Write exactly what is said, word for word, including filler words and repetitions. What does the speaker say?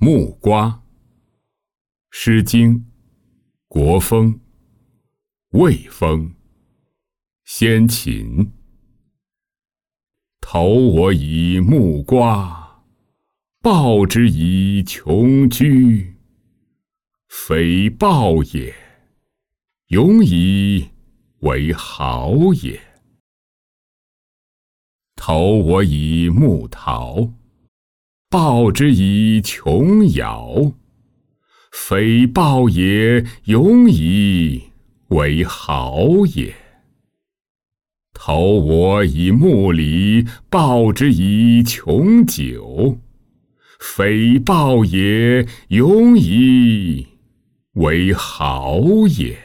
木瓜。《诗经·国风·卫风·先秦》。投我以木瓜，报之以琼琚。非报也，永以为豪也。投我以木桃，报之以琼瑶。非报也，永以为豪也。投我以木李，报之以琼酒。非报也，永以为豪也。